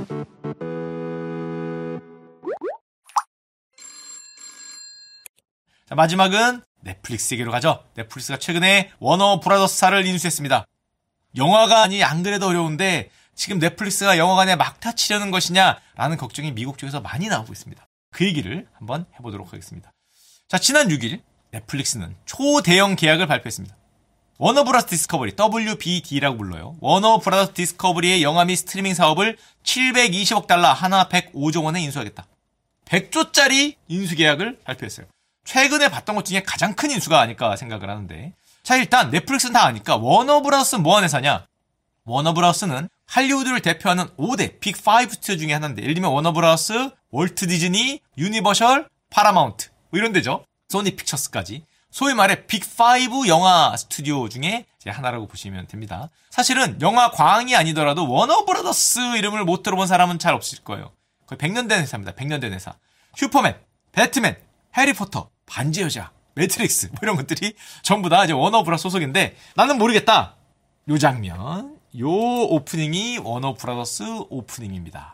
자, 마지막은 넷플릭스에게로 가죠. 넷플릭스가 최근에 워너 브라더스사를 인수했습니다. 영화관이 안 그래도 어려운데 지금 넷플릭스가 영화관에 막타 치려는 것이냐라는 걱정이 미국 쪽에서 많이 나오고 있습니다. 그 얘기를 한번 해보도록 하겠습니다. 자, 지난 6일 넷플릭스는 초대형 계약을 발표했습니다. 워너브라더 디스커버리, WBD라고 불러요. 워너브라더 디스커버리의 영화 및 스트리밍 사업을 720억 달러, 하나 105조 원에 인수하겠다. 100조짜리 인수 계약을 발표했어요. 최근에 봤던 것 중에 가장 큰 인수가 아닐까 생각을 하는데, 자, 일단 넷플릭스는 다 아니까 워너브라더스는 뭐하는 회사냐? 워너브라더스는 할리우드를 대표하는 5대 빅5 스튜디오 중에 하나인데, 예를 들면 워너브라더스, 월트 디즈니, 유니버셜, 파라마운트 뭐 이런 데죠. 소니 픽처스까지. 소위 말해 빅5 영화 스튜디오 중에 하나라고 보시면 됩니다. 사실은 영화 광이 아니더라도 워너브라더스 이름을 못 들어본 사람은 잘 없을 거예요. 거의 100년 된 회사입니다. 100년 된 회사. 슈퍼맨, 배트맨, 해리포터, 반지의 여자, 매트릭스 뭐 이런 것들이 전부 다 이제 워너브라더스 소속인데, 나는 모르겠다. 요 장면, 요 오프닝이 워너브라더스 오프닝입니다.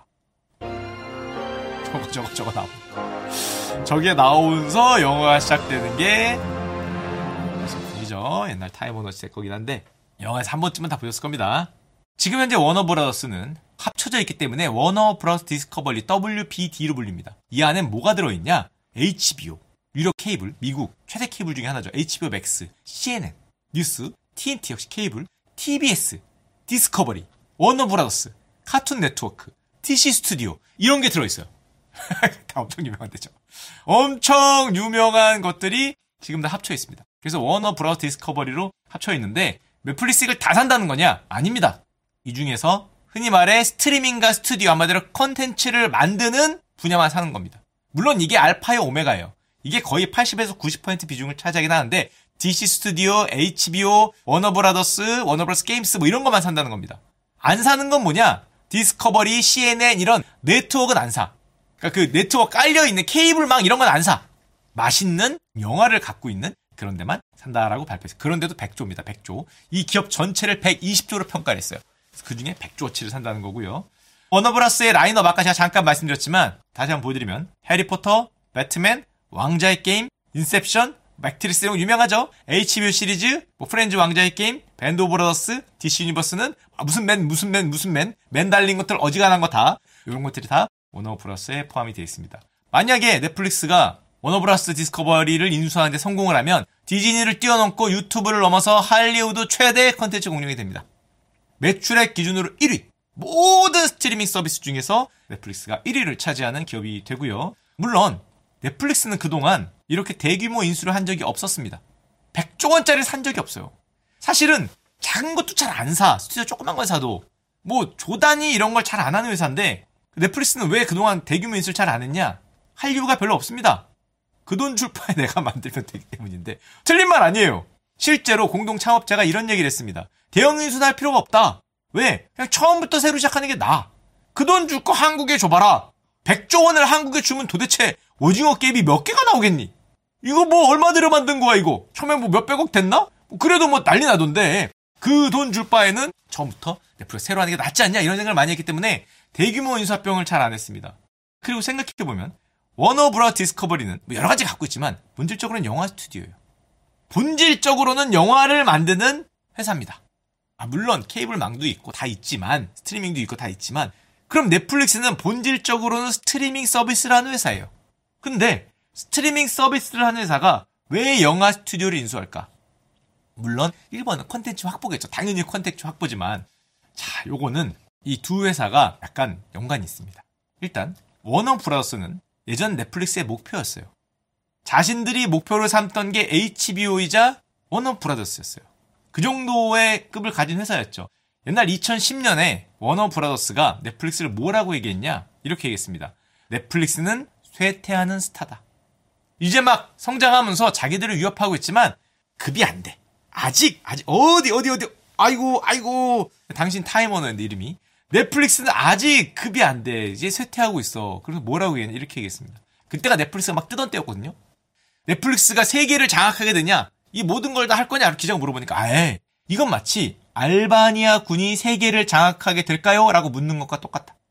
저거 나오고, 저게 나오면서 영화가 시작되는 게 오프닝이죠. 옛날 타임워너시 거긴 한데 영화에서 한 번쯤은 다 보셨을 겁니다. 지금 현재 워너브라더스는 합쳐져 있기 때문에 워너브라더스 디스커버리, WBD로 불립니다. 이 안엔 뭐가 들어있냐? HBO, 유료 케이블, 미국 최대 케이블 중에 하나죠. HBO 맥스, CNN, 뉴스, TNT 역시 케이블, TBS, 디스커버리, 워너브라더스, 카툰 네트워크, TC 스튜디오 이런 게 들어있어요. 다 엄청 유명한 데죠. 엄청 유명한 것들이 지금 다 합쳐 있습니다. 그래서 워너브라더스 디스커버리로 합쳐 있는데 넷플릭스 이걸 다 산다는 거냐? 아닙니다. 이 중에서 흔히 말해 스트리밍과 스튜디오, 한마디로 컨텐츠를 만드는 분야만 사는 겁니다. 물론 이게 알파요 오메가예요. 이게 거의 80에서 90% 비중을 차지하긴 하는데 DC 스튜디오, HBO, 워너브라더스 게임스 뭐 이런 것만 산다는 겁니다. 안 사는 건 뭐냐? 디스커버리, CNN 이런 네트워크는 안 사. 그러니까 그 네트워크 깔려있는 케이블망 이런 건 안 사. 맛있는 영화를 갖고 있는 그런 데만 산다라고 발표했어요. 그런데도 100조입니다. 100조. 이 기업 전체를 120조로 평가를 했어요. 그 중에 100조어치를 산다는 거고요. 워너브라더스의 라인업 아까 제가 잠깐 말씀드렸지만 다시 한번 보여드리면 해리포터, 배트맨, 왕자의 게임, 인셉션, 매트릭스 이런 거 유명하죠. HBO 시리즈, 뭐 프렌즈 왕자의 게임, 밴드 오브 브라더스, DC 유니버스는 무슨 맨 달린 것들 어지간한 거 다 이런 것들이 다 워너브라더스에 포함이 되어 있습니다. 만약에 넷플릭스가 워너브라더스 디스커버리를 인수하는데 성공을 하면 디즈니를 뛰어넘고 유튜브를 넘어서 할리우드 최대 컨텐츠 공룡이 됩니다. 매출액 기준으로 1위. 모든 스트리밍 서비스 중에서 넷플릭스가 1위를 차지하는 기업이 되고요. 물론 넷플릭스는 그동안 이렇게 대규모 인수를 한 적이 없었습니다. 100조 원짜리 산 적이 없어요. 사실은 작은 것도 잘 안 사. 스튜디오 조그만 걸 사도 뭐 조단위 이런 걸 잘 안 하는 회사인데 넷플릭스는 왜 그동안 대규모 인수를 잘 안 했냐? 할 이유가 별로 없습니다. 그 돈 줄 바에 내가 만들면 되기 때문인데 틀린 말 아니에요. 실제로 공동 창업자가 이런 얘기를 했습니다. 대형 인수는 할 필요가 없다. 왜? 그냥 처음부터 새로 시작하는 게 나아. 그 돈 줄 거 한국에 줘봐라. 100조 원을 한국에 주면 도대체 오징어 게임이 몇 개가 나오겠니? 이거 뭐 얼마 들여 만든 거야 이거? 처음에 뭐 몇백억 됐나? 그래도 뭐 난리 나던데 그 돈 줄 바에는 처음부터 넷플릭스 새로 하는 게 낫지 않냐 이런 생각을 많이 했기 때문에 대규모 인수합병을 잘 안 했습니다. 그리고 생각해보면 워너브라더 디스커버리는 뭐 여러 가지 갖고 있지만 본질적으로는 영화 스튜디오예요. 본질적으로는 영화를 만드는 회사입니다. 물론 케이블망도 있고 다 있지만 스트리밍도 있고 다 있지만 그럼 넷플릭스는 본질적으로는 스트리밍 서비스를 하는 회사예요. 근데 스트리밍 서비스를 하는 회사가 왜 영화 스튜디오를 인수할까? 물론 1번은 콘텐츠 확보겠죠. 당연히 콘텐츠 확보지만 자, 요거는 이 두 회사가 약간 연관이 있습니다. 일단 워너브라더스는 예전 넷플릭스의 목표였어요. 자신들이 목표를 삼던 게 HBO이자 워너브라더스였어요. 그 정도의 급을 가진 회사였죠. 옛날 2010년에 워너브라더스가 넷플릭스를 뭐라고 얘기했냐? 이렇게 얘기했습니다. 넷플릭스는 쇠퇴하는 스타다. 이제 막 성장하면서 자기들을 위협하고 있지만 급이 안 돼. 아직 어디 아이고 당신 타임워너인데 이름이 넷플릭스는 아직 급이 안 돼. 이제 쇠퇴하고 있어. 그래서 뭐라고 얘기했냐? 이렇게 얘기했습니다. 그때가 넷플릭스가 막 뜨던 때였거든요. 넷플릭스가 세계를 장악하게 되냐? 이 모든 걸 다 할 거냐? 기자가 물어보니까 아예 이건 마치 알바니아 군이 세계를 장악하게 될까요? 라고 묻는 것과 똑같다.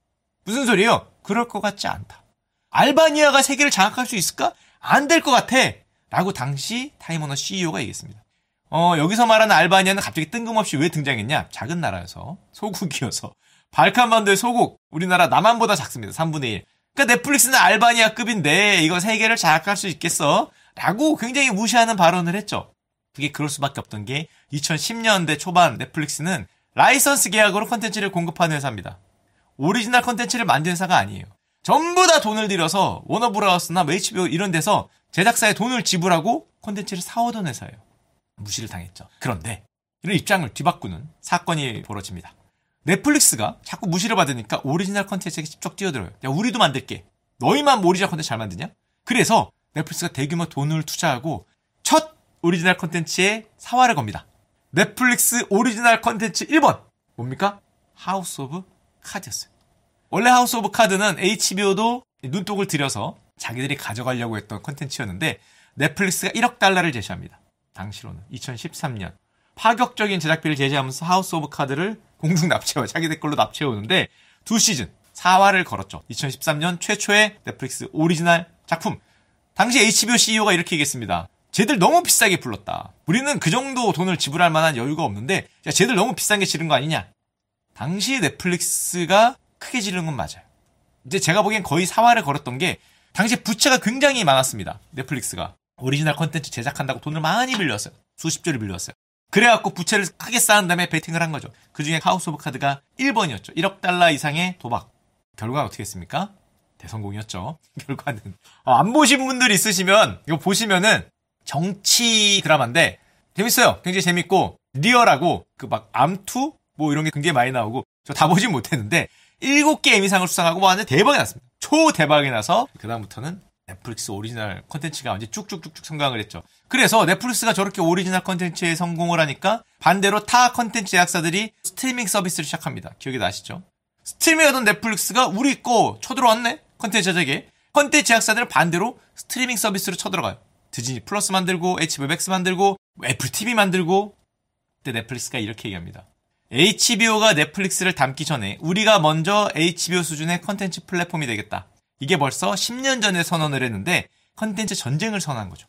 무슨 소리예요? 그럴 것 같지 않다. 알바니아가 세계를 장악할 수 있을까? 안 될 것 같아. 라고 당시 타임워너 CEO가 얘기했습니다. 여기서 말하는 알바니아는 갑자기 뜬금없이 왜 등장했냐? 작은 나라여서, 소국이어서. 발칸반도의 소국, 우리나라 남한보다 작습니다. 3분의 1. 그러니까 넷플릭스는 알바니아급인데 이거 세계를 장악할 수 있겠어? 라고 굉장히 무시하는 발언을 했죠. 그게 그럴 수밖에 없던 게 2010년대 초반 넷플릭스는 라이선스 계약으로 콘텐츠를 공급하는 회사입니다. 오리지널 콘텐츠를 만든 회사가 아니에요. 전부 다 돈을 들여서 워너브라더스나 HBO 이런 데서 제작사에 돈을 지불하고 콘텐츠를 사오던 회사예요. 무시를 당했죠. 그런데 이런 입장을 뒤바꾸는 사건이 벌어집니다. 넷플릭스가 자꾸 무시를 받으니까 오리지널 콘텐츠에게 직접 뛰어들어요. 야, 우리도 만들게. 너희만 오리지널 콘텐츠 잘 만드냐? 그래서 넷플릭스가 대규모 돈을 투자하고 첫 오리지널 콘텐츠에 사활을 겁니다. 넷플릭스 오리지널 콘텐츠 1번. 뭡니까? 하우스 오브 카드였어요. 원래 하우스 오브 카드는 HBO도 눈독을 들여서 자기들이 가져가려고 했던 콘텐츠였는데 넷플릭스가 1억 달러를 제시합니다. 당시로는 2013년 파격적인 제작비를 제시하면서 하우스 오브 카드를 공중 납치해요. 자기들 걸로 납치해오는데 2시즌 4화를 걸었죠. 2013년 최초의 넷플릭스 오리지널 작품. 당시 HBO CEO가 이렇게 얘기했습니다. 쟤들 너무 비싸게 불렀다. 우리는 그 정도 돈을 지불할 만한 여유가 없는데 야, 쟤들 너무 비싼 게 지른 거 아니냐. 당시 넷플릭스가 크게 지른 건 맞아요. 이제 제가 보기엔 거의 4화를 걸었던 게 당시 부채가 굉장히 많았습니다. 넷플릭스가. 오리지널 콘텐츠 제작한다고 돈을 많이 빌렸어요. 수십조를 빌렸어요. 그래갖고 부채를 크게 쌓은 다음에 베팅을 한 거죠. 그중에 하우스 오브 카드가 1번이었죠. 1억 달러 이상의 도박. 결과가 어떻게 했습니까? 대성공이었죠. 결과는. 안 보신 분들 있으시면 이거 보시면은 정치 드라마인데 재밌어요. 굉장히 재밌고 리얼하고 그 막 암투 뭐 이런 게 굉장히 많이 나오고 저 다 보진 못했는데 7개 에미상을 수상하고 완전 대박이 났습니다. 초대박이 나서 그다음부터는 넷플릭스 오리지널 콘텐츠가 완전 쭉쭉쭉쭉 성장을 했죠. 그래서 넷플릭스가 저렇게 오리지널 콘텐츠에 성공을 하니까 반대로 타 콘텐츠 제작사들이 스트리밍 서비스를 시작합니다. 기억이 나시죠? 스트리밍하던 넷플릭스가 우리 거 쳐들어왔네? 콘텐츠 제작에. 콘텐츠 제작사들은 반대로 스트리밍 서비스로 쳐들어가요. 디즈니 플러스 만들고 HBO 맥스 만들고 애플 TV 만들고. 그때 넷플릭스가 이렇게 얘기합니다. HBO가 넷플릭스를 담기 전에 우리가 먼저 HBO 수준의 콘텐츠 플랫폼이 되겠다. 이게 벌써 10년 전에 선언을 했는데 콘텐츠 전쟁을 선언한 거죠.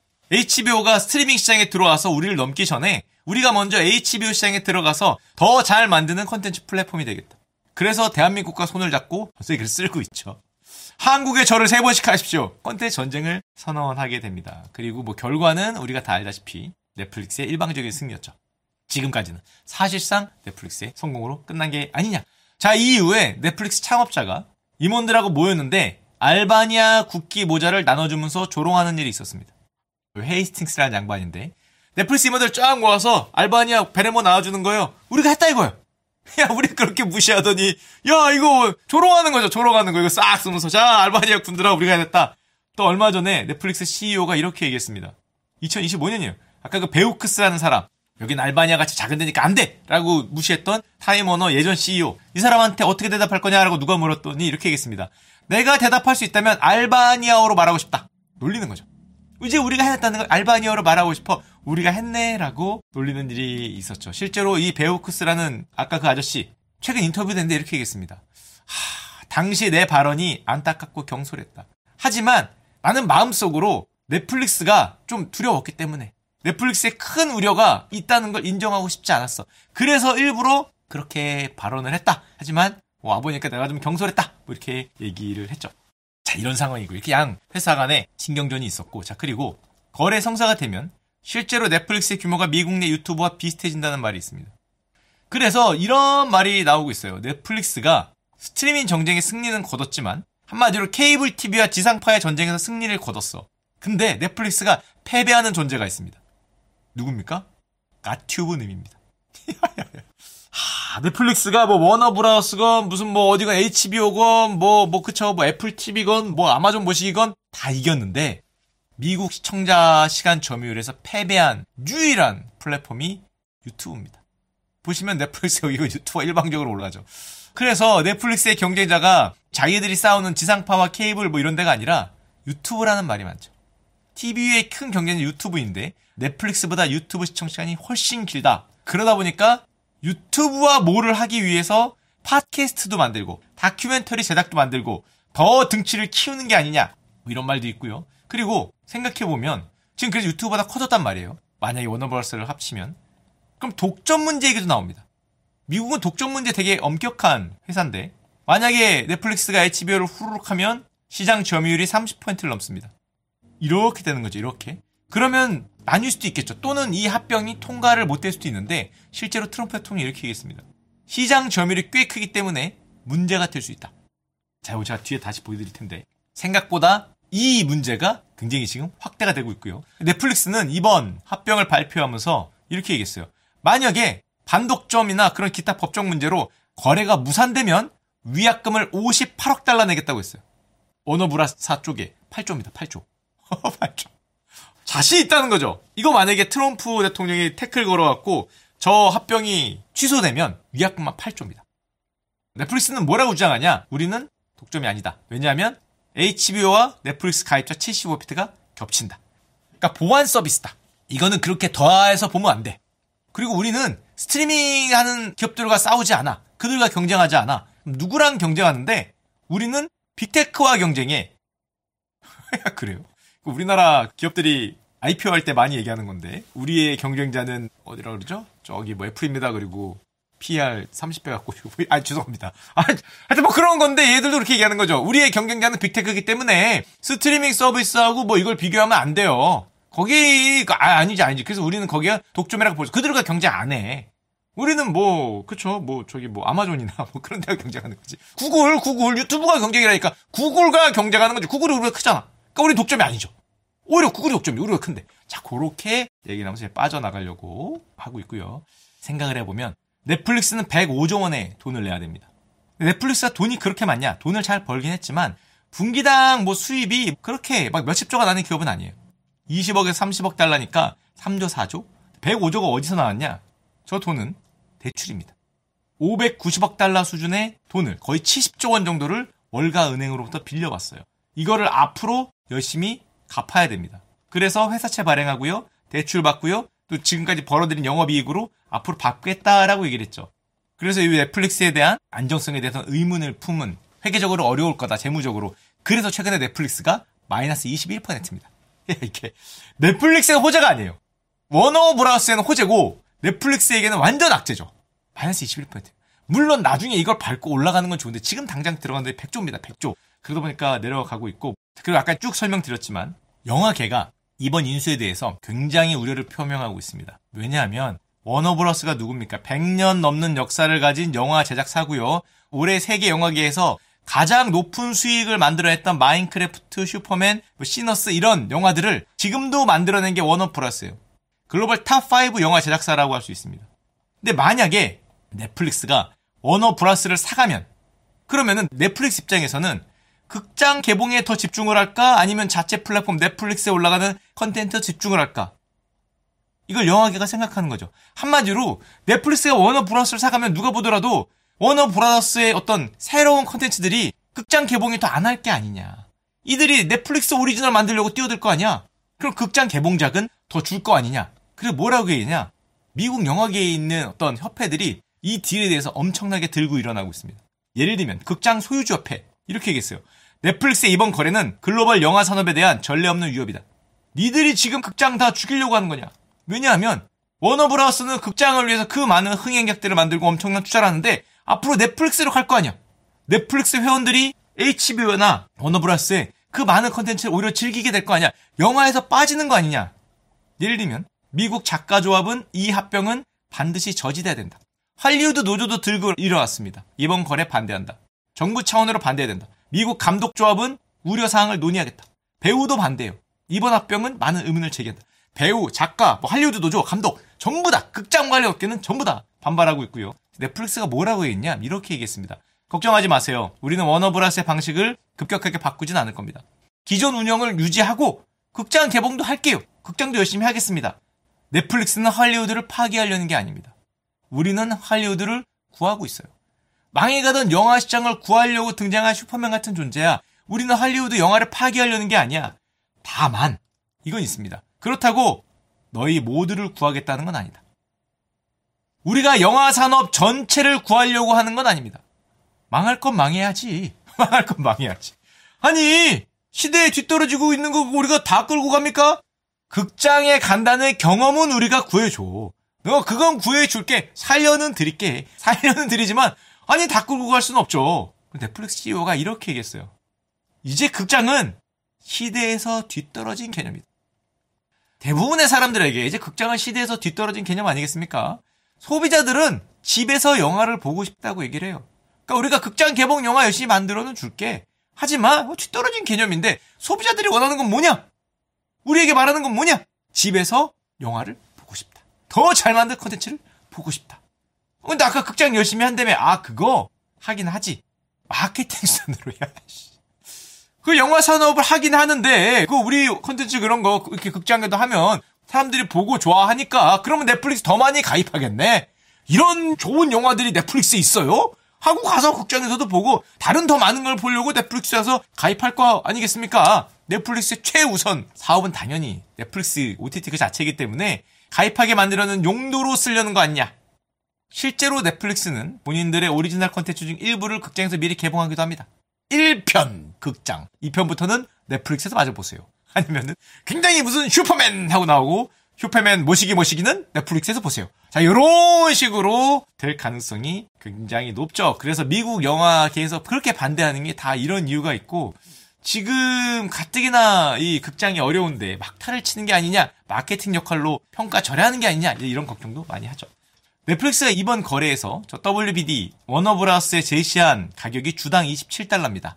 HBO가 스트리밍 시장에 들어와서 우리를 넘기 전에 우리가 먼저 HBO 시장에 들어가서 더 잘 만드는 콘텐츠 플랫폼이 되겠다. 그래서 대한민국과 손을 잡고 벌써 이걸 쓰고 있죠. 한국에 절을 3번씩 하십시오. 콘텐츠 전쟁을 선언하게 됩니다. 그리고 뭐 결과는 우리가 다 알다시피 넷플릭스의 일방적인 승리였죠. 지금까지는 사실상 넷플릭스의 성공으로 끝난 게 아니냐. 자, 이 이후에 넷플릭스 창업자가 임원들하고 모였는데 알바니아 국기 모자를 나눠주면서 조롱하는 일이 있었습니다. 헤이스팅스라는 양반인데 넷플릭스 임원들 쫙 모아서 알바니아 베네모 나눠주는 거예요. 우리가 했다 이거예요. 야, 우리 그렇게 무시하더니 야, 이거 조롱하는 거죠. 조롱하는 거. 이거 싹 쓰면서 자, 알바니아 군들아 우리가 해냈다. 또 얼마 전에 넷플릭스 CEO가 이렇게 얘기했습니다. 2025년이에요. 아까 그 베우크스라는 사람. 여긴 알바니아 같이 작은 데니까 안 돼! 라고 무시했던 타임워너 예전 CEO. 이 사람한테 어떻게 대답할 거냐라고 누가 물었더니 이렇게 얘기했습니다. 내가 대답할 수 있다면 알바니아어로 말하고 싶다. 놀리는 거죠. 이제 우리가 해냈다는 걸 알바니아어로 말하고 싶어. 우리가 했네 라고 놀리는 일이 있었죠. 실제로 이 베우크스라는 아까 그 아저씨 최근 인터뷰됐는데 이렇게 얘기했습니다. 당시 내 발언이 안타깝고 경솔했다. 하지만 나는 마음속으로 넷플릭스가 좀 두려웠기 때문에 넷플릭스에 큰 우려가 있다는 걸 인정하고 싶지 않았어. 그래서 일부러 그렇게 발언을 했다. 하지만 와보니까 내가 좀 경솔했다. 뭐 이렇게 얘기를 했죠. 자, 이런 상황이고 이렇게 양 회사 간에 신경전이 있었고, 자, 그리고 거래 성사가 되면 실제로 넷플릭스의 규모가 미국 내 유튜브와 비슷해진다는 말이 있습니다. 그래서 이런 말이 나오고 있어요. 넷플릭스가 스트리밍 전쟁의 승리는 거뒀지만 한마디로 케이블 TV와 지상파의 전쟁에서 승리를 거뒀어. 근데 넷플릭스가 패배하는 존재가 있습니다. 누굽니까? 가튜브님입니다. 넷플릭스가 뭐 워너브라더스건 무슨 뭐 어디건 HBO건 그쵸 뭐 애플 TV건 뭐 아마존 모시기건 다 이겼는데 미국 시청자 시간 점유율에서 패배한 유일한 플랫폼이 유튜브입니다. 보시면 넷플릭스가 이거 유튜브가 일방적으로 올라가죠. 그래서 넷플릭스의 경쟁자가 자기들이 싸우는 지상파와 케이블 뭐 이런 데가 아니라 유튜브라는 말이 많죠. TV의 큰 경쟁자 유튜브인데 넷플릭스보다 유튜브 시청 시간이 훨씬 길다. 그러다 보니까 유튜브와 뭐를 하기 위해서 팟캐스트도 만들고 다큐멘터리 제작도 만들고 더 등치를 키우는 게 아니냐 뭐 이런 말도 있고요. 그리고 생각해보면 지금 그래서 유튜브보다 커졌단 말이에요. 만약에 워너브라더스를 합치면. 그럼 독점 문제 얘기도 나옵니다. 미국은 독점 문제 되게 엄격한 회사인데 만약에 넷플릭스가 HBO를 후루룩 하면 시장 점유율이 30%를 넘습니다. 이렇게 되는 거죠. 이렇게. 그러면 나뉠 수도 있겠죠. 또는 이 합병이 통과를 못될 수도 있는데 실제로 트럼프 대통령이 이렇게 얘기했습니다. 시장 점유율이 꽤 크기 때문에 문제가 될 수 있다. 자, 이거 제가 뒤에 다시 보여드릴 텐데 생각보다 이 문제가 굉장히 지금 확대가 되고 있고요. 넷플릭스는 이번 합병을 발표하면서 이렇게 얘기했어요. 만약에 반독점이나 그런 기타 법적 문제로 거래가 무산되면 위약금을 58억 달러 내겠다고 했어요. 워너브라사 쪽에 8조입니다. 8조. 8조. 자신 있다는 거죠. 이거 만약에 트럼프 대통령이 태클 걸어갖고 저 합병이 취소되면 위약금만 8조입니다. 넷플릭스는 뭐라고 주장하냐? 우리는 독점이 아니다. 왜냐하면 HBO와 넷플릭스 가입자 75%가 겹친다. 그러니까 보완 서비스다. 이거는 그렇게 더해서 보면 안 돼. 그리고 우리는 스트리밍하는 기업들과 싸우지 않아. 그들과 경쟁하지 않아. 누구랑 경쟁하는데 우리는 빅테크와 경쟁해. 그래요. 우리나라 기업들이 IPO 할 때 많이 얘기하는 건데 우리의 경쟁자는 어디라 그러죠? 저기 뭐 F입니다. 그리고 PR 30배 갖고 죄송합니다. 하여튼 뭐 그런 건데 얘들도 그렇게 얘기하는 거죠. 우리의 경쟁자는 빅테크이기 때문에 스트리밍 서비스하고 뭐 이걸 비교하면 안 돼요. 거기 아니지. 그래서 우리는 거기가 독점이라고 보죠. 그들과 경쟁 안 해. 우리는 뭐 그쵸 뭐 저기 뭐 아마존이나 뭐 그런 데가 경쟁하는 거지. 구글 유튜브가 경쟁이라니까 구글과 경쟁하는 거지. 구글이 우리가 크잖아. 그러니까 우리 독점이 아니죠. 오히려 구글이 독점이 우리가 큰데. 자, 그렇게 얘기를 하면서 빠져나가려고 하고 있고요. 생각을 해보면 넷플릭스는 105조 원의 돈을 내야 됩니다. 넷플릭스가 돈이 그렇게 많냐? 돈을 잘 벌긴 했지만 분기당 뭐 수입이 그렇게 막 몇십조가 나는 기업은 아니에요. 20억에서 30억 달러니까 3조 4조? 105조가 어디서 나왔냐? 저 돈은 대출입니다. 590억 달러 수준의 돈을 거의 70조 원 정도를 월가 은행으로부터 빌려왔어요. 이거를 앞으로 열심히 갚아야 됩니다. 그래서 회사채 발행하고요. 대출 받고요. 또 지금까지 벌어들인 영업이익으로 앞으로 받겠다라고 얘기를 했죠. 그래서 이 넷플릭스에 대한 안정성에 대해서는 의문을 품은 회계적으로 어려울 거다. 재무적으로. 그래서 최근에 넷플릭스가 마이너스 21%입니다. 이게 넷플릭스가 호재가 아니에요. 워너브라더스에는 호재고 넷플릭스에게는 완전 악재죠. 마이너스 21%. 물론 나중에 이걸 밟고 올라가는 건 좋은데 지금 당장 들어가는데 100조입니다. 100조. 그러다 보니까 내려가고 있고 그리고 아까 쭉 설명드렸지만 영화계가 이번 인수에 대해서 굉장히 우려를 표명하고 있습니다. 왜냐하면 워너브라더스가 누굽니까? 100년 넘는 역사를 가진 영화 제작사고요. 올해 세계 영화계에서 가장 높은 수익을 만들어냈던 마인크래프트, 슈퍼맨, 시너스 이런 영화들을 지금도 만들어낸 게 워너브라더스예요. 글로벌 탑5 영화 제작사라고 할 수 있습니다. 근데 만약에 넷플릭스가 워너브라더스를 사가면 그러면은 넷플릭스 입장에서는 극장 개봉에 더 집중을 할까? 아니면 자체 플랫폼 넷플릭스에 올라가는 컨텐츠 집중을 할까? 이걸 영화계가 생각하는 거죠. 한마디로 넷플릭스가 워너브라더스를 사가면 누가 보더라도 워너브라더스의 어떤 새로운 컨텐츠들이 극장 개봉이 더 안 할 게 아니냐. 이들이 넷플릭스 오리지널 만들려고 뛰어들 거 아니야. 그럼 극장 개봉작은 더 줄 거 아니냐. 그리고 뭐라고 얘기하냐. 미국 영화계에 있는 어떤 협회들이 이 딜에 대해서 엄청나게 들고 일어나고 있습니다. 예를 들면 극장 소유주협회 이렇게 얘기했어요. 넷플릭스의 이번 거래는 글로벌 영화 산업에 대한 전례 없는 위협이다. 니들이 지금 극장 다 죽이려고 하는 거냐. 왜냐하면 워너브라더스는 극장을 위해서 그 많은 흥행작들을 만들고 엄청난 투자를 하는데 앞으로 넷플릭스로 갈 거 아니야. 넷플릭스 회원들이 HBO나 워너브라더스의 그 많은 컨텐츠를 오히려 즐기게 될 거 아니야. 영화에서 빠지는 거 아니냐. 예를 들면 미국 작가조합은 이 합병은 반드시 저지돼야 된다. 할리우드 노조도 들고 일어났습니다. 이번 거래 반대한다. 정부 차원으로 반대해야 된다. 미국 감독조합은 우려사항을 논의하겠다. 배우도 반대해요. 이번 합병은 많은 의문을 제기한다. 배우, 작가, 할리우드 노조, 감독 전부 다 극장 관련 업계는 전부 다 반발하고 있고요. 넷플릭스가 뭐라고 했냐? 이렇게 얘기했습니다. 걱정하지 마세요. 우리는 워너브라더스의 방식을 급격하게 바꾸진 않을 겁니다. 기존 운영을 유지하고 극장 개봉도 할게요. 극장도 열심히 하겠습니다. 넷플릭스는 할리우드를 파괴하려는 게 아닙니다. 우리는 할리우드를 구하고 있어요. 망해가던 영화 시장을 구하려고 등장한 슈퍼맨 같은 존재야. 우리는 할리우드 영화를 파괴하려는 게 아니야. 다만 이건 있습니다. 그렇다고 너희 모두를 구하겠다는 건 아니다. 우리가 영화 산업 전체를 구하려고 하는 건 아닙니다. 망할 건 망해야지. 망할 건 망해야지. 아니, 시대에 뒤떨어지고 있는 거 우리가 다 끌고 갑니까? 극장에 간다는 경험은 우리가 구해줘. 그건 구해줄게. 살려는 드릴게. 살려는 드리지만, 아니, 다 끌고 갈 수는 없죠. 넷플릭스 CEO가 이렇게 얘기했어요. 이제 극장은 시대에서 뒤떨어진 개념이다. 대부분의 사람들에게 이제 극장은 시대에서 뒤떨어진 개념 아니겠습니까? 소비자들은 집에서 영화를 보고 싶다고 얘기를 해요. 그러니까 우리가 극장 개봉 영화 열심히 만들어는 줄게. 하지만 뒤떨어진 개념인데 소비자들이 원하는 건 뭐냐? 우리에게 말하는 건 뭐냐? 집에서 영화를 보고 싶다. 더 잘 만든 콘텐츠를 보고 싶다. 근데 아까 극장 열심히 한다며. 그거 하긴 하지. 마케팅 수단으로야. 그 영화 산업을 하긴 하는데 그 우리 콘텐츠 그런 거 이렇게 극장에도 하면 사람들이 보고 좋아하니까 그러면 넷플릭스 더 많이 가입하겠네. 이런 좋은 영화들이 넷플릭스에 있어요? 하고 가서 극장에서도 보고 다른 더 많은 걸 보려고 넷플릭스에서 가입할 거 아니겠습니까? 넷플릭스의 최우선 사업은 당연히 넷플릭스 OTT 그 자체이기 때문에 가입하게 만들어는 용도로 쓰려는 거 아니냐. 실제로 넷플릭스는 본인들의 오리지널 콘텐츠 중 일부를 극장에서 미리 개봉하기도 합니다. 1편 극장, 2편부터는 넷플릭스에서 마저 보세요. 아니면은 굉장히 무슨 슈퍼맨 하고 나오고 슈퍼맨 모시기는 넷플릭스에서 보세요. 자, 이런 식으로 될 가능성이 굉장히 높죠. 그래서 미국 영화계에서 그렇게 반대하는 게 다 이런 이유가 있고, 지금 가뜩이나 이 극장이 어려운데 막타를 치는 게 아니냐, 마케팅 역할로 평가 절하하는 게 아니냐, 이런 걱정도 많이 하죠. 넷플릭스가 이번 거래에서 저 WBD 워너브라더스에 제시한 가격이 주당 27달러입니다.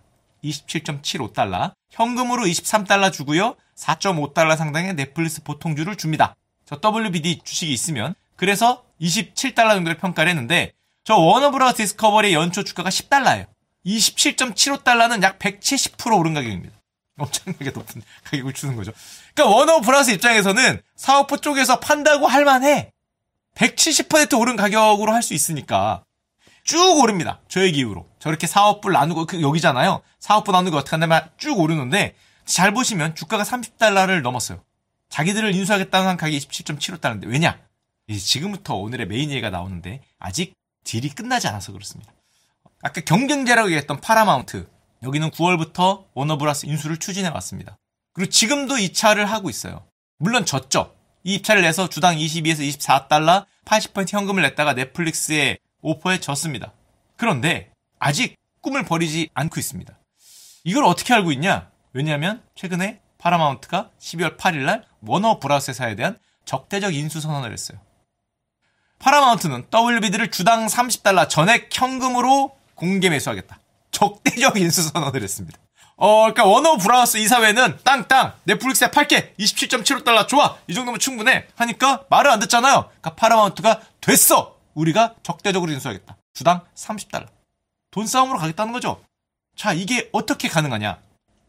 27.75달러. 현금으로 23달러 주고요. 4.5달러 상당의 넷플릭스 보통주를 줍니다. 저 WBD 주식이 있으면. 그래서 27달러 정도를 평가를 했는데 저 워너브라더스 디스커버리 연초 주가가 10달러예요. 27.75달러는 약 170% 오른 가격입니다. 엄청나게 높은 가격을 주는 거죠. 그러니까 워너브라더스 입장에서는 사업부 쪽에서 판다고 할 만해. 170% 오른 가격으로 할 수 있으니까 쭉 오릅니다. 저액 이후로. 저렇게 사업부를 나누고 여기잖아요. 사업부 나누고 어떻게 한다면 쭉 오르는데 잘 보시면 주가가 30달러를 넘었어요. 자기들을 인수하겠다는 한 가격이 27.75달러인데 왜냐? 이제 지금부터 오늘의 메인 얘기가 나오는데 아직 딜이 끝나지 않아서 그렇습니다. 아까 경쟁자라고 얘기했던 파라마운트. 여기는 9월부터 워너브라더스 인수를 추진해 왔습니다. 그리고 지금도 이 차를 하고 있어요. 물론 졌죠. 이 입찰을 내서 주당 22에서 24달러 80% 현금을 냈다가 넷플릭스의 오퍼에 졌습니다. 그런데 아직 꿈을 버리지 않고 있습니다. 이걸 어떻게 알고 있냐? 왜냐하면 최근에 파라마운트가 12월 8일날 워너브라더스 회사에 대한 적대적 인수 선언을 했어요. 파라마운트는 WBD를 주당 30달러 전액 현금으로 공개 매수하겠다. 적대적 인수 선언을 했습니다. 그러니까 워너브라더스 이사회는 땅땅 넷플릭스에 팔게 27.75달러 좋아 이 정도면 충분해 하니까 말을 안 듣잖아요. 그러니까 파라마운트가 됐어 우리가 적대적으로 인수하겠다. 주당 30달러 돈 싸움으로 가겠다는 거죠. 자, 이게 어떻게 가능하냐?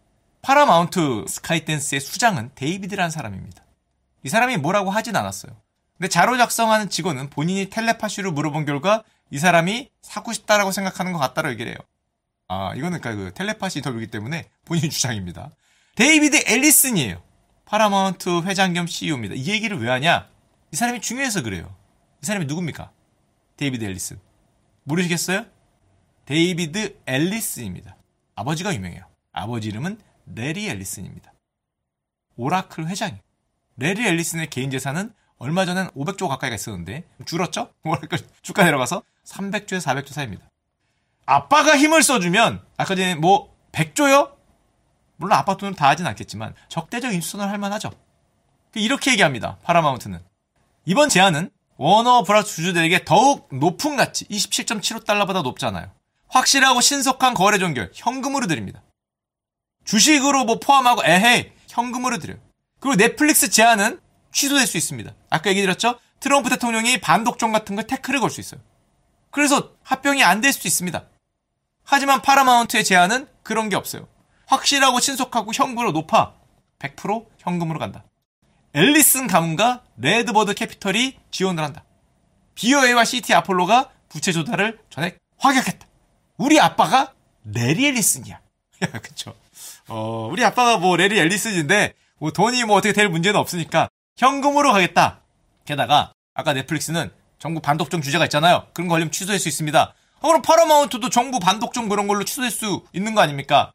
파라마운트 스카이댄스의 수장은 데이비드라는 사람입니다. 이 사람이 뭐라고 하진 않았어요. 근데 자료 작성하는 직원은 본인이 텔레파시로 물어본 결과 이 사람이 사고 싶다라고 생각하는 것 같다고 얘기를 해요. 이거는 그러니까 그 텔레파시 인터뷰이기 때문에 본인 주장입니다. 데이비드 앨리슨이에요. 파라마운트 회장 겸 CEO입니다. 이 얘기를 왜 하냐? 이 사람이 중요해서 그래요. 이 사람이 누굽니까? 데이비드 앨리슨. 모르시겠어요? 데이비드 앨리슨입니다. 아버지가 유명해요. 아버지 이름은 레리 앨리슨입니다. 오라클 회장이에요. 레리 앨리슨의 개인 재산은 얼마 전엔 500조 가까이가 있었는데 줄었죠? 오라클 주가 내려가서 300조에서 400조 사이입니다. 아빠가 힘을 써주면 아까 전에 100조요? 물론 아빠 돈은 다 하진 않겠지만 적대적 인수선언을 할 만하죠. 이렇게 얘기합니다. 파라마운트는. 이번 제안은 워너브라더스 주주들에게 더욱 높은 가치 27.75달러보다 높잖아요. 확실하고 신속한 거래 종결 현금으로 드립니다. 주식으로 포함하고 에헤이 현금으로 드려요. 그리고 넷플릭스 제안은 취소될 수 있습니다. 아까 얘기 드렸죠? 트럼프 대통령이 반독점 같은 걸 태클을 걸 수 있어요. 그래서 합병이 안 될 수도 있습니다. 하지만 파라마운트의 제안은 그런 게 없어요. 확실하고 신속하고 현금으로 높아 100% 현금으로 간다. 앨리슨 가문과 레드버드 캐피털이 지원을 한다. BOA와 CT 아폴로가 부채 조달을 전액 확약했다. 우리 아빠가 레리 앨리슨이야. 그쵸. 우리 아빠가 레리 앨리슨인데 돈이 어떻게 될 문제는 없으니까 현금으로 가겠다. 게다가 아까 넷플릭스는 정부 반독점 규제가 있잖아요. 그런 거 걸리면 취소할 수 있습니다. 그럼 파라마운트도 정부 반독점 그런 걸로 취소될 수 있는 거 아닙니까?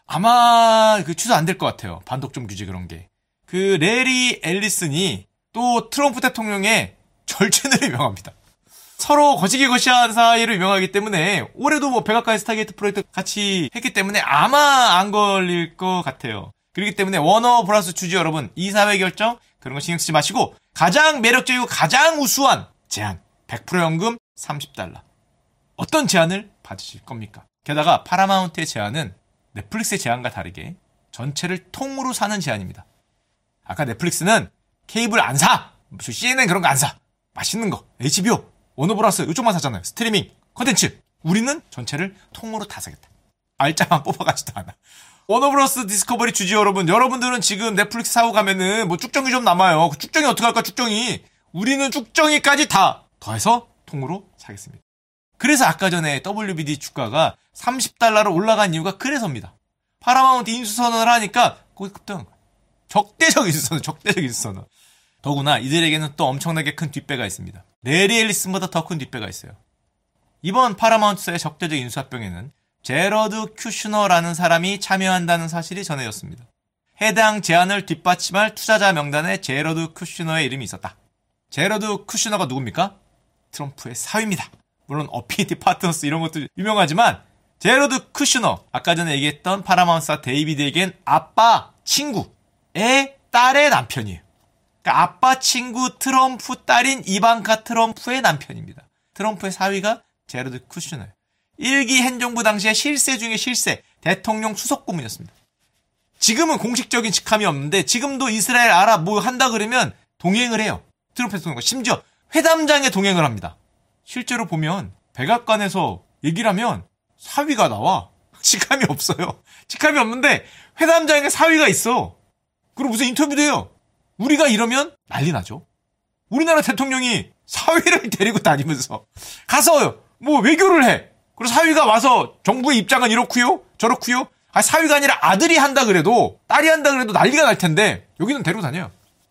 아마 취소 안 될 것 같아요. 반독점 규제 그런 게. 레리 앨리슨이 또 트럼프 대통령의 절친으로 유명합니다. 서로 거시기거시한 사이로 유명하기 때문에 올해도 뭐 백악관의 스타게이트 프로젝트 같이 했기 때문에 아마 안 걸릴 것 같아요. 그렇기 때문에 워너 브라더스 주주 여러분, 이사회 결정 그런 거 신경 쓰지 마시고 가장 매력적이고 가장 우수한 제안 100% 연금 $30 어떤 제안을 받으실 겁니까? 게다가 파라마운트의 제안은 넷플릭스의 제안과 다르게 전체를 통으로 사는 제안입니다. 아까 넷플릭스는 케이블 안 사! CNN 그런 거 안 사! 맛있는 거, HBO, 워너브라더스 이쪽만 사잖아요. 스트리밍, 컨텐츠. 우리는 전체를 통으로 다 사겠다. 알짜만 뽑아가지도 않아. 워너브라더스 디스커버리 주주 여러분, 여러분들은 지금 넷플릭스 사고 가면은 뭐 쭉정이 좀 남아요. 그 쭉정이 어떡할까, 쭉정이. 우리는 쭉정이까지 다 더해서 통으로 사겠습니다. 그래서 아까 전에 WBD 주가가 $30로 올라간 이유가 그래서입니다. 파라마운트 인수선언을 하니까 거기 급등한 거예요. 적대적 인수선언. 더구나 이들에게는 또 엄청나게 큰 뒷배가 있습니다. 레리 앨리슨보다 더 큰 뒷배가 있어요. 이번 파라마운트사의 적대적 인수합병에는 제러드 큐슈너라는 사람이 참여한다는 사실이 전해졌습니다. 해당 제안을 뒷받침할 투자자 명단에 제러드 큐슈너의 이름이 있었다. 제러드 큐슈너가 누굽니까? 트럼프의 사위입니다. 물론 어피니티 파트너스 이런 것도 유명하지만 제러드 큐슈너, 아까 전에 얘기했던 파라마운트사 데이비드에겐 아빠 친구의 딸의 남편이에요. 그러니까 아빠 친구 트럼프 딸인 이방카 트럼프의 남편입니다. 트럼프의 사위가 제러드 큐슈너예요. 1기 행정부 당시에 실세 중에 실세, 대통령 수석 고문이었습니다. 지금은 공식적인 직함이 없는데 지금도 이스라엘 아랍 뭐 한다 그러면 동행을 해요. 트럼프 대통령과 심지어 회담장에 동행을 합니다. 실제로 보면 백악관에서 얘기를 하면 사위가 나와. 직함이 없어요. 직함이 없는데 회담장에 사위가 있어. 그리고 무슨 인터뷰도 해요. 우리가 이러면 난리 나죠. 우리나라 대통령이 사위를 데리고 다니면서 가서 뭐 외교를 해. 그리고 사위가 와서 정부의 입장은 이렇고요 저렇고요. 사위가 아니라 아들이 한다 그래도 딸이 한다 그래도 난리가 날 텐데 여기는 데리고 다녀요.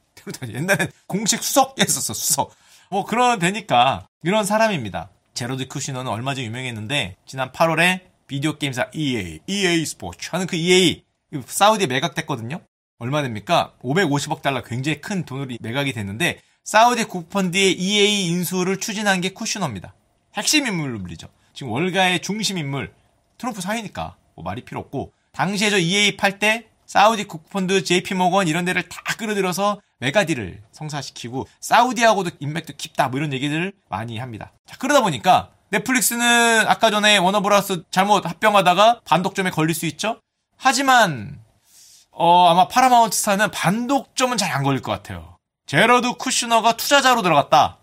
옛날엔 공식 수석했었어. 수석. 뭐 그런 데니까 이런 사람입니다. 제러드 큐시너는 얼마 전 유명했는데 지난 8월에 비디오 게임사 EA 스포츠 하는 그 EA 사우디에 매각됐거든요. 얼마 됩니까? $550억 굉장히 큰 돈으로 매각이 됐는데 사우디 국펀드의 EA 인수를 추진한 게 쿠슈너입니다. 핵심 인물로 불리죠. 지금 월가의 중심 인물 트럼프 사이니까 뭐 말이 필요 없고 당시에 저 EA 팔 때 사우디 국펀드 JP모건 이런 데를 다 끌어들여서 메가딜을 성사시키고 사우디하고도 인맥도 깊다 뭐 이런 얘기들을 많이 합니다. 자, 그러다 보니까 넷플릭스는 아까 전에 워너브라더스 잘못 합병하다가 반독점에 걸릴 수 있죠. 하지만 아마 파라마운트사는 반독점은 잘 안 걸릴 것 같아요. 제러드 쿠슈너가 투자자로 들어갔다.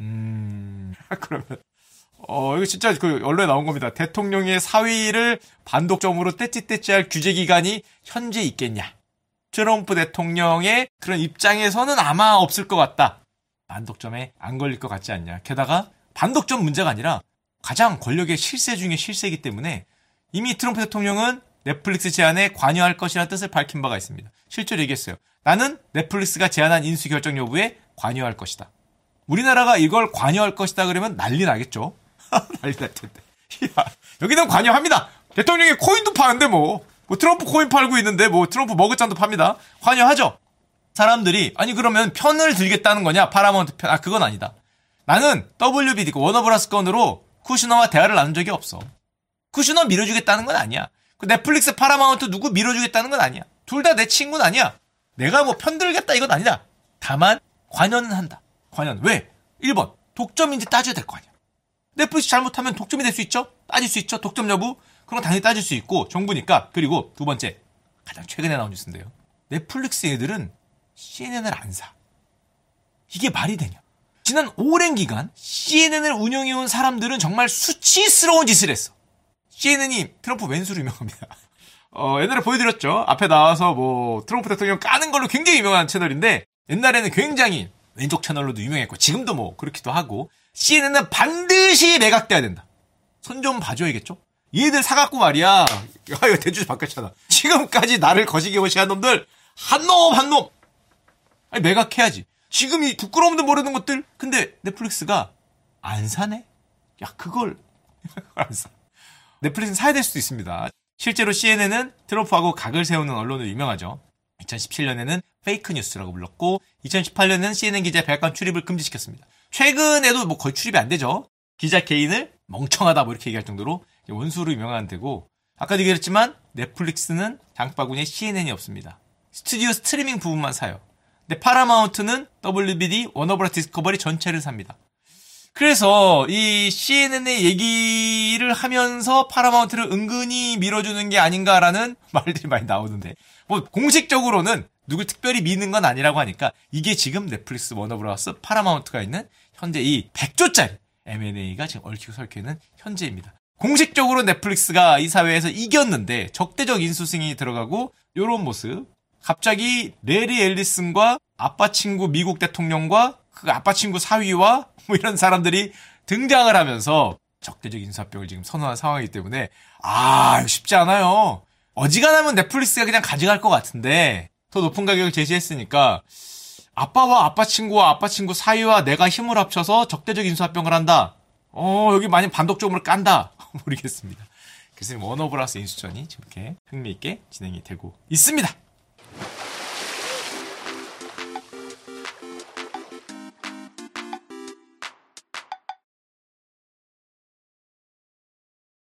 그러면 이거 진짜 그 언론에 나온 겁니다. 대통령의 사위를 반독점으로 떼찌떼찌할 규제기관이 현재 있겠냐. 트럼프 대통령의 그런 입장에서는 아마 없을 것 같다. 반독점에 안 걸릴 것 같지 않냐. 게다가 반독점 문제가 아니라 가장 권력의 실세 중에 실세이기 때문에 이미 트럼프 대통령은 넷플릭스 제안에 관여할 것이라는 뜻을 밝힌 바가 있습니다. 실제로 얘기했어요. 나는 넷플릭스가 제안한 인수 결정 여부에 관여할 것이다. 우리나라가 이걸 관여할 것이다 그러면 난리 나겠죠. 난리 날 텐데. 야, 여기는 관여합니다. 대통령이 코인도 파는데 뭐 트럼프 코인 팔고 있는데 뭐 트럼프 머그잔도 팝니다. 관여하죠. 사람들이 아니 그러면 편을 들겠다는 거냐? 파라마운트 편. 그건 아니다. 나는 WBD 워너브라더스 건으로 쿠슈너와 대화를 나눈 적이 없어. 쿠슈너 밀어주겠다는 건 아니야. 넷플릭스 파라마운트 누구 밀어주겠다는 건 아니야. 둘 다 내 친구는 아니야. 내가 뭐 편들겠다 이건 아니다. 다만 관여는 한다. 관여는 왜? 1번 독점인지 따져야 될 거 아니야. 넷플릭스 잘못하면 독점이 될 수 있죠? 따질 수 있죠? 독점 여부? 그럼 당연히 따질 수 있고 정부니까. 그리고 두 번째 가장 최근에 나온 뉴스인데요. 넷플릭스 애들은 CNN을 안 사. 이게 말이 되냐? 지난 오랜 기간 CNN을 운영해온 사람들은 정말 수치스러운 짓을 했어. CNN이 트럼프 왼수로 유명합니다. 옛날에 보여드렸죠. 앞에 나와서 뭐 트럼프 대통령 까는 걸로 굉장히 유명한 채널인데 옛날에는 굉장히 왼쪽 채널로도 유명했고 지금도 뭐 그렇기도 하고 CNN은 반드시 매각돼야 된다. 손 좀 봐줘야겠죠? 얘들 사갖고 말이야. 이거 대주주 바뀌었잖아. 지금까지 나를 거시기거시한 놈들 한 놈. 아니 매각해야지. 지금 이 부끄러움도 모르는 것들. 근데 넷플릭스가 안 사네? 야 그걸 그래서 넷플릭스는 사야 될 수도 있습니다. 실제로 CNN은 트럼프하고 각을 세우는 언론으로 유명하죠. 2017년에는 페이크 뉴스라고 불렀고 2018년에는 CNN 기자 백악관 출입을 금지시켰습니다. 최근에도 뭐 거의 출입이 안 되죠. 기자 개인을 멍청하다 뭐 이렇게 얘기할 정도로 원수로 유명한 데고 아까도 얘기했지만 넷플릭스는 장바구니에 CNN이 없습니다. 스튜디오 스트리밍 부분만 사요. 근데 파라마운트는 WBD 워너브라 디스커버리 전체를 삽니다. 그래서 이 CNN의 얘기를 하면서 파라마운트를 은근히 밀어주는 게 아닌가라는 말들이 많이 나오는데 뭐 공식적으로는 누굴 특별히 미는 건 아니라고 하니까 이게 지금 넷플릭스, 워너브라더스, 파라마운트가 있는 현재 이 100조짜리 M&A가 지금 얽히고 설켜 있는 현재입니다. 공식적으로 넷플릭스가 이 사회에서 이겼는데 적대적 인수승인이 들어가고 요런 모습. 갑자기 레리 앨리슨과 아빠 친구 미국 대통령과 그 아빠 친구 사위와 뭐 이런 사람들이 등장을 하면서 적대적 인수합병을 지금 선언한 상황이기 때문에 쉽지 않아요. 어지간하면 넷플릭스가 그냥 가져갈 것 같은데 더 높은 가격을 제시했으니까 아빠와 아빠 친구와 아빠 친구 사위와 내가 힘을 합쳐서 적대적 인수합병을 한다. 여기 많이 반독점으로 깐다. 모르겠습니다. 그래서 워너브라더스 인수전이 지금 이렇게 흥미있게 진행이 되고 있습니다.